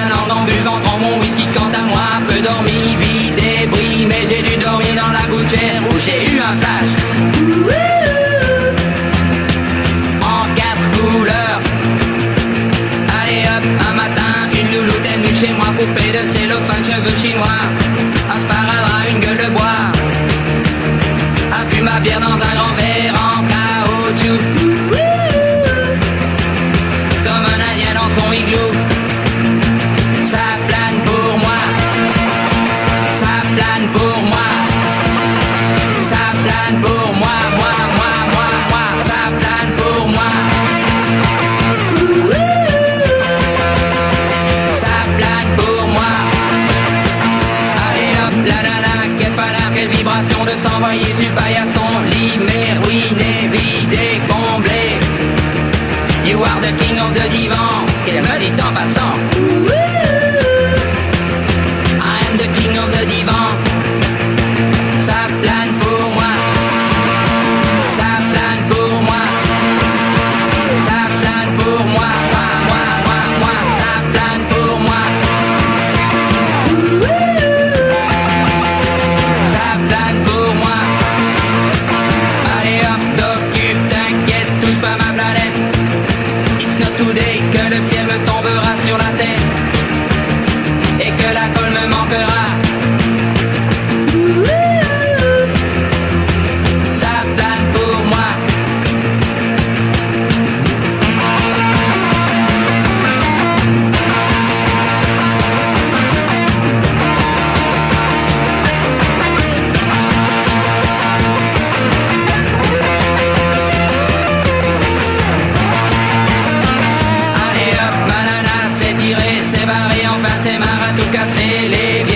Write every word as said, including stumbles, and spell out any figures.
la langue en buvant trop mon whisky. Quant à moi, peu dormi, vie débris, mais j'ai dû dormir dans la gouttière où j'ai eu un flash. En quatre couleurs. Allez hop, un matin, une louloute est venue chez moi, poupée de cellophane, cheveux chinois, un sparadrap, une gueule de bois, a bu ma bière dans un grand verre en caoutchouc, comme un indien dans son igloo. Ça plane pour moi, ça plane pour moi, ça plane pour moi, moi, moi, moi, moi, ça plane pour moi. Ça plane pour moi. Allez hop, la nana, quelle panard, quelle vibration de s'envoyer sur paillasson, limé, ruiné, vidé, comblé. You are the king of the divan, qu'elle me dit en passant. I am the king of the divan. Ça plane pour moi. Ça plane pour moi. Ça plane pour moi. Moi, moi, moi, moi. Ça plane pour moi. Ça plane pour moi. Allez hop, t'occupe, t'inquiète, touche pas ma planète. It's not today que le ciel me tombera sur la tête et que la colle me manquera. Ça plane pour moi. Allez hop, banana, c'est tiré, c'est barré, enfin c'est marre à tout casser, les vieilles